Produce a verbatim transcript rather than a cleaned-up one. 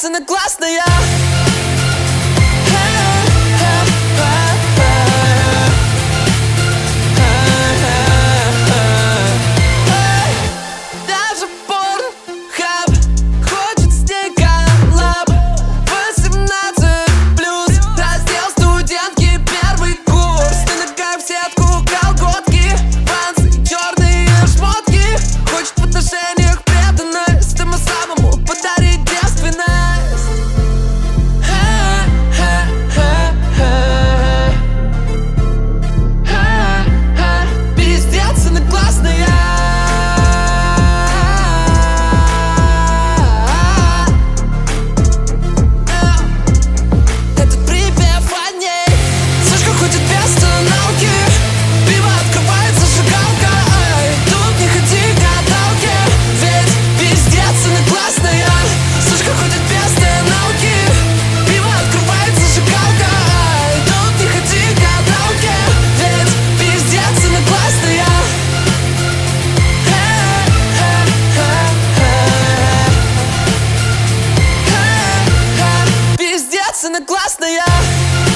она классная. Даже Порнхаб хочет с ней коллаб. Восемнадцать плюс, раздел студентки, первый курс. Ты ногая в сетку, колготки, панцы и черные шмотки. Хочет в отношениях преданность, ему самому подарить девственность. Пиздец, она классная. Этот припев о ней. Сушка ходит без остановки, пиво открывает зажигалка. Ай, тут не ходи к гадалке, ведь пиздец, она классная. Сушка ходит без остановки, пиво открывает зажигалка. Ай, тут не ходи к гадалке, ведь пиздец, она классная. Пиздец, она классная.